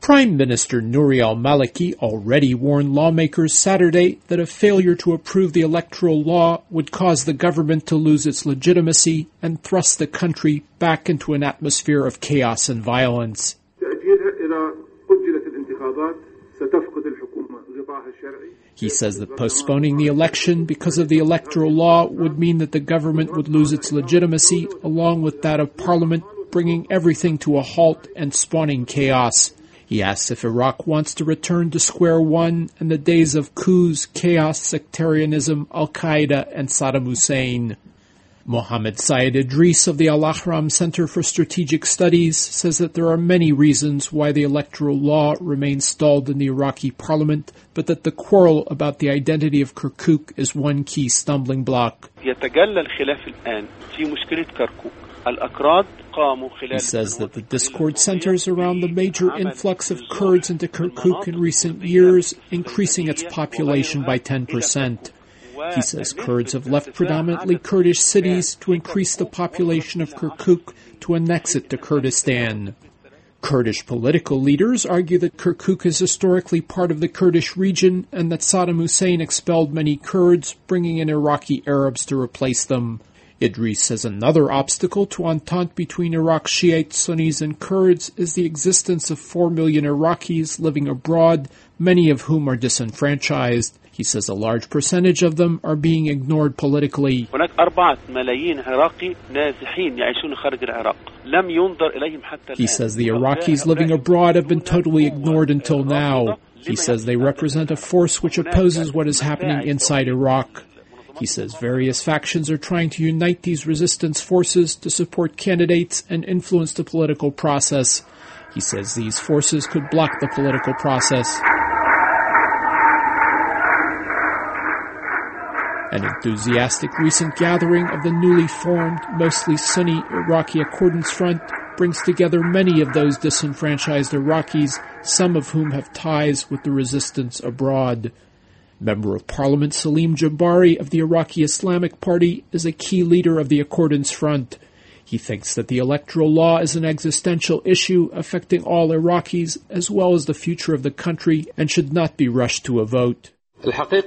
Prime Minister Nouri al-Maliki already warned lawmakers Saturday that a failure to approve the electoral law would cause the government to lose its legitimacy and thrust the country back into an atmosphere of chaos and violence. He says that postponing the election because of the electoral law would mean that the government would lose its legitimacy along with that of parliament, bringing everything to a halt and spawning chaos. He asks if Iraq wants to return to square one and the days of coups, chaos, sectarianism, Al-Qaeda, and Saddam Hussein. Mohammed Syed Idris of the Al-Ahram Center for Strategic Studies says that there are many reasons why the electoral law remains stalled in the Iraqi parliament, but that the quarrel about the identity of Kirkuk is one key stumbling block. He says that the discord centers around the major influx of Kurds into Kirkuk in recent years, increasing its population by 10%. He says Kurds have left predominantly Kurdish cities to increase the population of Kirkuk to annex it to Kurdistan. Kurdish political leaders argue that Kirkuk is historically part of the Kurdish region and that Saddam Hussein expelled many Kurds, bringing in Iraqi Arabs to replace them. Idris says another obstacle to entente between Iraq's Shiite Sunnis and Kurds is the existence of 4 million Iraqis living abroad, many of whom are disenfranchised. He says a large percentage of them are being ignored politically. He says the Iraqis living abroad have been totally ignored until now. He says they represent a force which opposes what is happening inside Iraq. He says various factions are trying to unite these resistance forces to support candidates and influence the political process. He says these forces could block the political process. An enthusiastic recent gathering of the newly formed, mostly Sunni Iraqi Accordance Front brings together many of those disenfranchised Iraqis, some of whom have ties with the resistance abroad. Member of Parliament Salim Jabari of the Iraqi Islamic Party is a key leader of the Accordance Front. He thinks that the electoral law is an existential issue affecting all Iraqis as well as the future of the country and should not be rushed to a vote. He says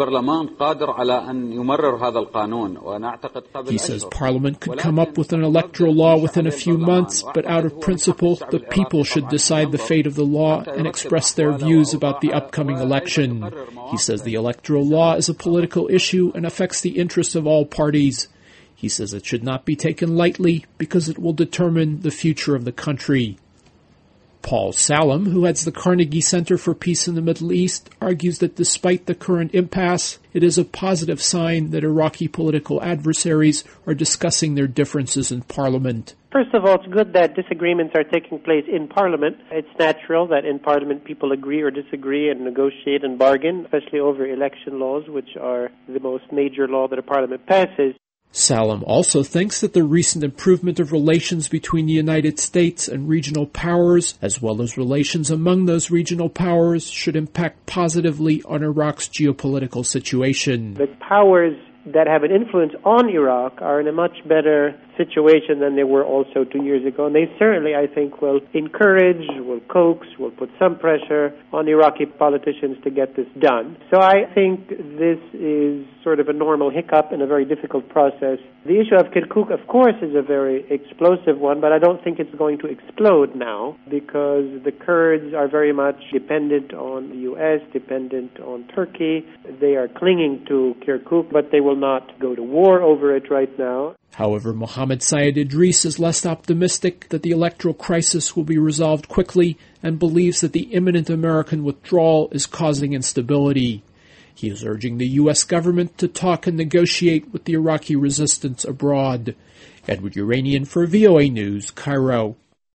Parliament could come up with an electoral law within a few months, but out of principle, the people should decide the fate of the law and express their views about the upcoming election. He says the electoral law is a political issue and affects the interests of all parties. He says it should not be taken lightly because it will determine the future of the country. Paul Salam, who heads the Carnegie Center for Peace in the Middle East, argues that despite the current impasse, it is a positive sign that Iraqi political adversaries are discussing their differences in Parliament. First of all, it's good that disagreements are taking place in Parliament. It's natural that in Parliament people agree or disagree and negotiate and bargain, especially over election laws, which are the most major law that a Parliament passes. Salam also thinks that the recent improvement of relations between the United States and regional powers, as well as relations among those regional powers, should impact positively on Iraq's geopolitical situation. The powers that have an influence on Iraq are in a much better situation than they were also 2 years ago. And they certainly, I think, will encourage, will coax, will put some pressure on Iraqi politicians to get this done. So I think this is sort of a normal hiccup in a very difficult process. The issue of Kirkuk, of course, is a very explosive one, but I don't think it's going to explode now because the Kurds are very much dependent on the U.S., dependent on Turkey. They are clinging to Kirkuk, but they will not go to war over it right now. However, Mohammed Syed Idris is less optimistic that the electoral crisis will be resolved quickly and believes that the imminent American withdrawal is causing instability. He is urging the U.S. government to talk and negotiate with the Iraqi resistance abroad. Edward Uranian for VOA News, Cairo.